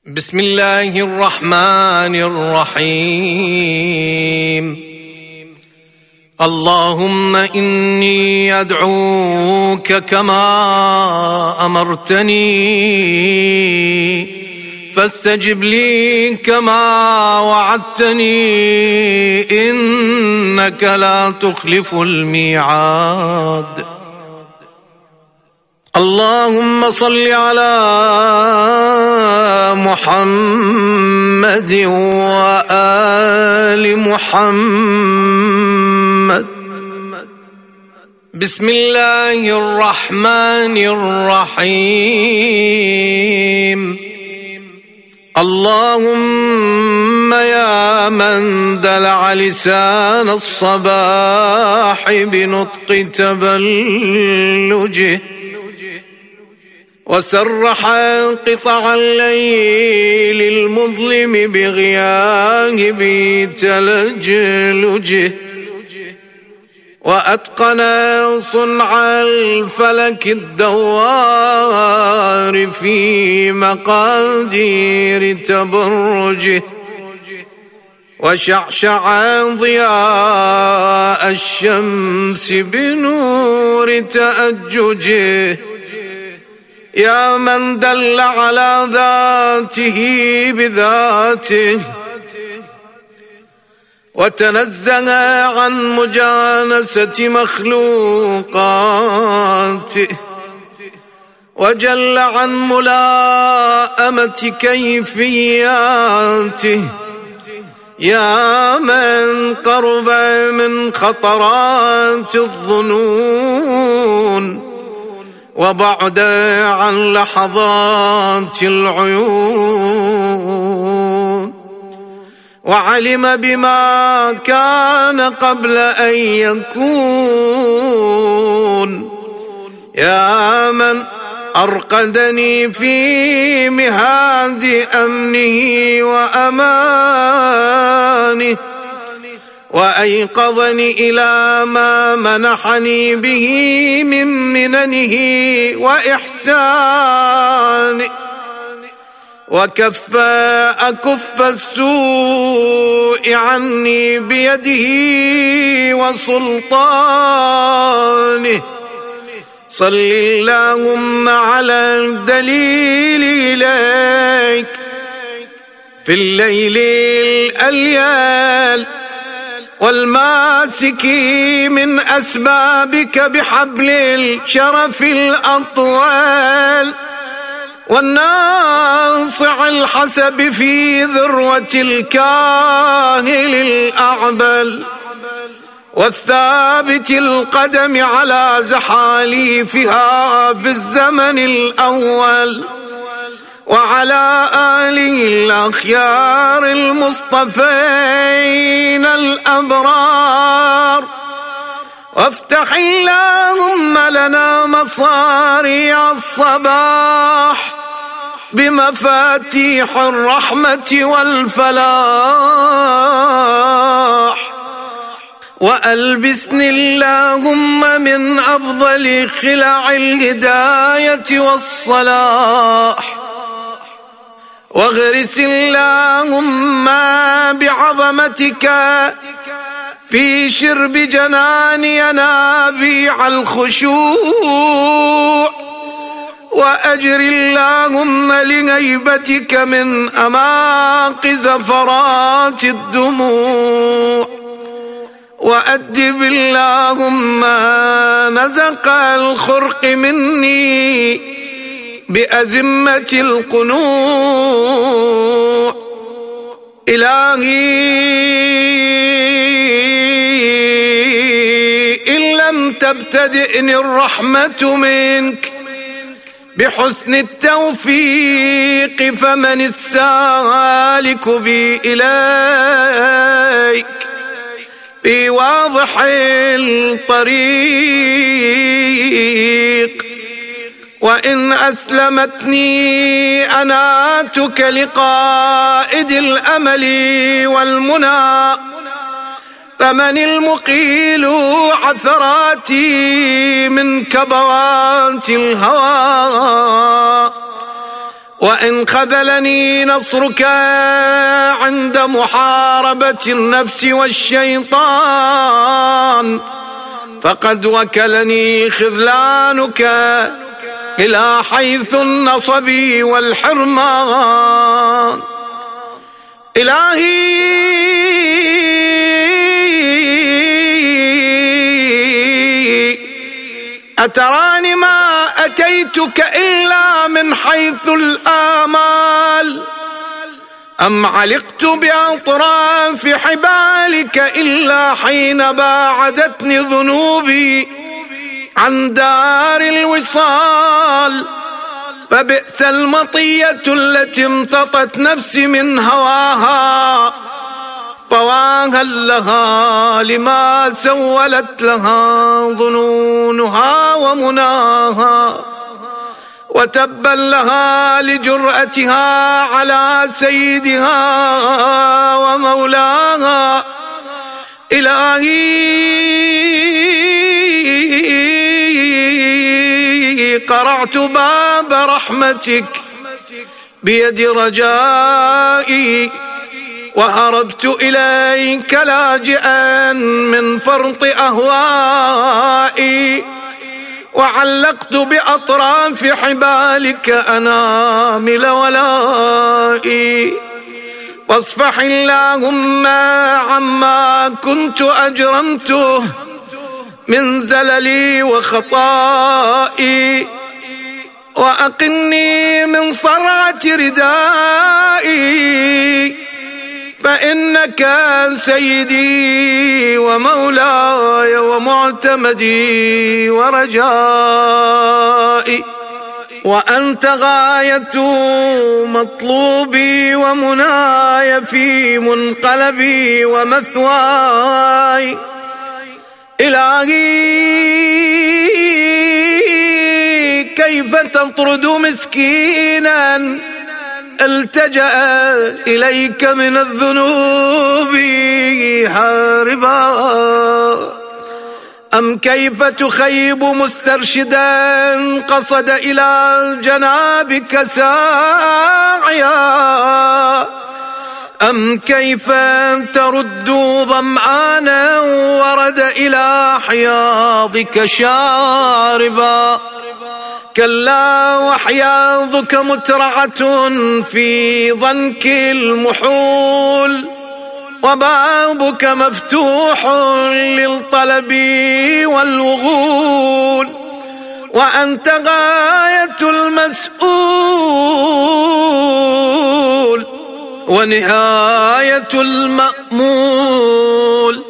بسم الله الرحمن الرحيم. اللهم إني أدعوك كما أمرتني فاستجب لي كما وعدتني إنك لا تخلف الميعاد. اللهم صل على محمد وآل محمد. بسم الله الرحمن الرحيم. اللهم يا من دلع لسان الصباح بنطق تبلجه وسرح قطع الليل المظلم بغياب تلجلجه وأتقن صنع الفلك الدوار في مقادير تبرجه وشعشع ضياء الشمس بنور تأججه. يا من دل على ذاته بذاته وتنزه عن مجانسة مخلوقاته وجل عن ملاءمة كيفياته. يا من قرب من خطرات الظنون وبعد عن لحظات العيون وعلم بما كان قبل أن يكون. يا من أرقدني في مهاد أمنه وأمانه وأيقظني إلى ما منحني به من مننه وإحسانه وكف أكف السوء عني بيده وسلطانه. صل اللهم على الدليل إليك في الليل الأليال والماسك من أسبابك بحبل الشرف الأطوال والناصع الحسب في ذروة الكاهل الأعبل والثابت القدم على زحاليفها في الزمن الأول وعلى آله الأخيار المصطفين الأبرار. وافتح اللهم لنا مصاريع الصباح بمفاتيح الرحمة والفلاح وألبسني اللهم من أفضل خلع الهداية والصلاح واغرس اللهم بعظمتك في شرب جناني ينابيع الخشوع وأجر اللهم لغيبتك من أماق زفرات الدموع وأدب اللهم نزق الخرق مني بأزمة القنوع. إلهي إن لم تبتدئني الرحمة منك بحسن التوفيق فمن السالك بي إليك في واضح الطريق. وإن أسلمتني أناتك لقائد الأمل والمنى فمن المقيل عثراتي من كبوات الهوى وإن خذلني نصرك عند محاربة النفس والشيطان فقد وكلني خذلانك إلى حيث النصب والحرمان. إلهي أتراني ما أتيتك إلا من حيث الآمال، أم علقت بأطراف حبالك إلا حين باعدتني ذنوبي عن دار الوصال. فبئس المطية التي امتطت نفسي من هواها، فواها لها لما سولت لها ظنونها ومناها، وتبا لها لجرأتها على سيدها ومولاها. إلهي قرعت باب رحمتك بيد رجائي، وهربت إليك لاجئا من فرط أهوائي، وعلقت بأطراف حبالك أنامل ولائي. فاصفح اللهم عما كنت أجرمته من زللي وخطائي، وأقني من صرعة ردائي، فإنك سيدي ومولاي ومعتمدي ورجائي، وأنت غاية مطلوبي ومناي في منقلبي ومثواي. إلهي كيف تطرد مسكينا التجأ إليك من الذنوب هاربا، أم كيف تخيب مسترشدا قصد إلى جنابك ساعيا، أم كيف ترد ظمآنا ورد إلى حياضك شاربا. كلا وحياضك مترعة في ضنك المحول، وبابك مفتوح للطلب والوغول، وأنت غاية المسؤول ونهاية المأمول.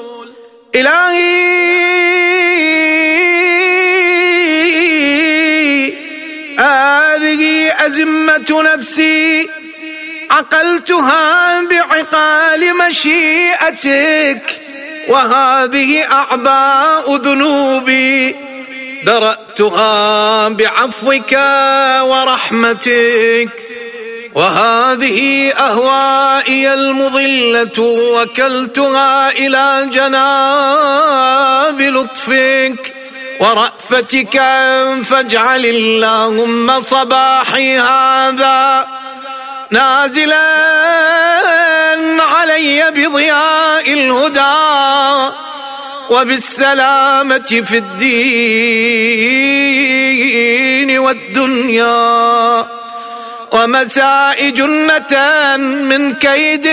إلهي هذه أزمة نفسي عقلتها بعقال مشيئتك، وهذه أعباء ذنوبي درأتها بعفوك ورحمتك، وهذه أهوائي المضلة وكلتها إلى جناب لطفك ورأفتك. فاجعل اللهم صباحي هذا نازلا علي بضياء الهدى وبالسلامة في الدين والدنيا، ومساء جنة من كيد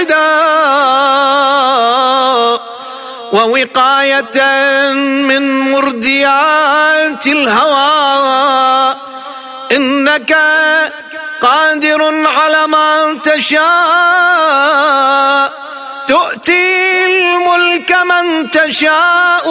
العدا، ووقاية من مرديات الهوى. إنك قادر على ما تشاء، تؤتي الملك من تشاء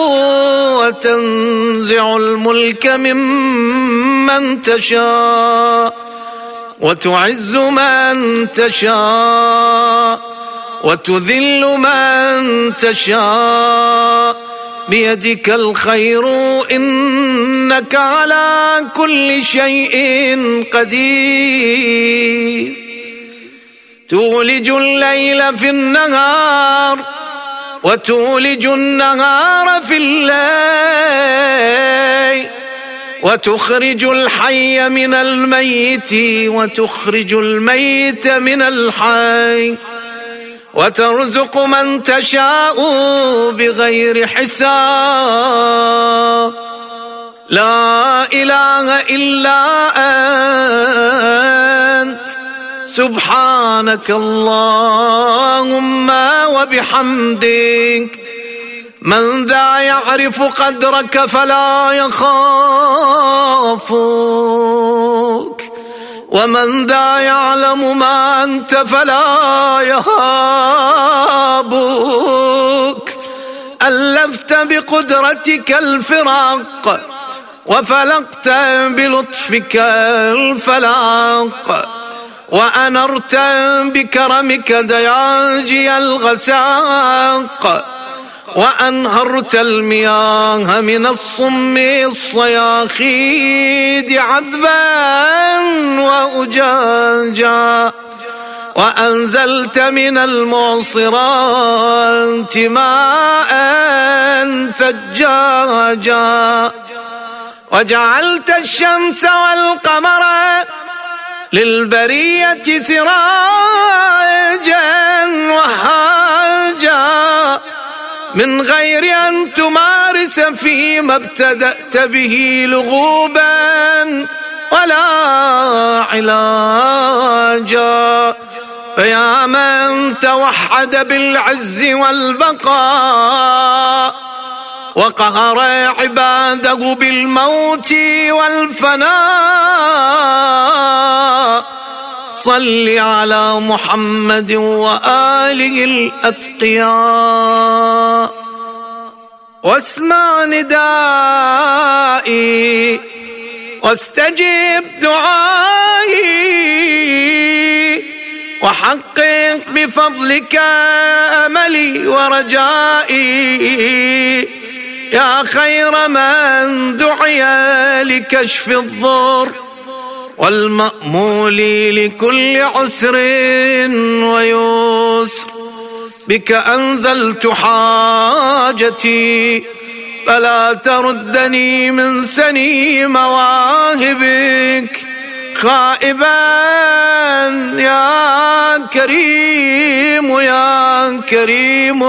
وتنزع الملك ممن تشاء، وتعز من تشاء وتذل من تشاء، بيدك الخير إنك على كل شيء قدير. تولج الليل في النهار وتولج النهار في الليل، وتخرج الحي من الميت وتخرج الميت من الحي وترزق من تشاء بغير حساب. لا إله إلا أنت سبحانك اللهم وبحمدك. من ذا يعرف قدرك فلا يخافك، ومن ذا يعلم ما أنت فلا يهابك. ألفت بقدرتك الفراق وفلقت بلطفك الفلاق، وأنرت بكرمك دياجي الغساق، وأنهرت المياه من الصم الصياخيد عذبا وأجاجا، وأنزلت من المعصرات ماء ثجاجا، وجعلت الشمس والقمر للبرية سراجا وهاجا، من غير أن تمارس فيما ابتدأت به لغوبا ولا علاجا. فيا من توحد بالعز والبقاء وقهر عباده بالموت والفناء، صل على محمد وآله الأتقياء. واسمع ندائي واستجب دعائي، وحقق بفضلك أملي ورجائي، يا خير من دعي لكشف الضر والمأمول لكل عسر ويسر. بك أنزلت حاجتي فلا تردني من سني مواهبك خائبا، يا كريم يا كريم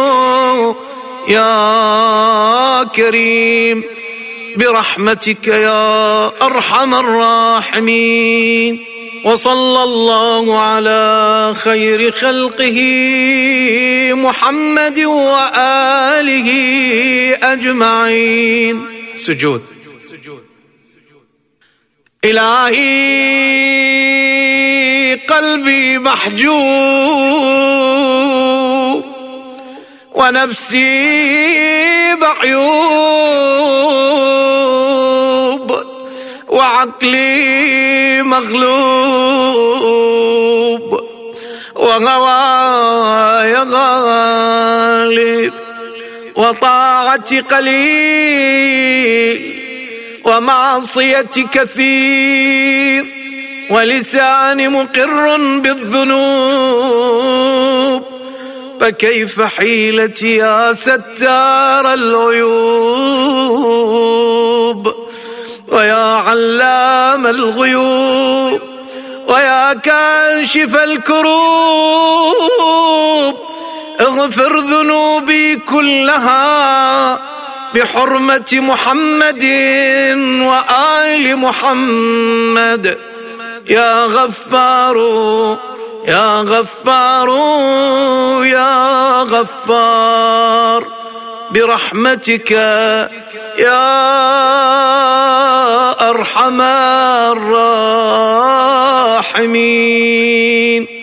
يا كريم، برحمتك يا أرحم الراحمين. وصلى الله على خير خلقه محمد وآله أجمعين. سجود. إلهي قلبي محجوب ونفسي بعيوب وعقلي مغلوب وهواي غالب وطاعتي قليل ومعصيتي كثير ولساني مقر بالذنوب، فكيف حيلتي يا ستار العيوب ويا علام الغيوب ويا كاشف الكروب، اغفر ذنوبي كلها بحرمة محمد وآل محمد. يا غفار يا غفار يا غفار، برحمتك يا أرحم الراحمين.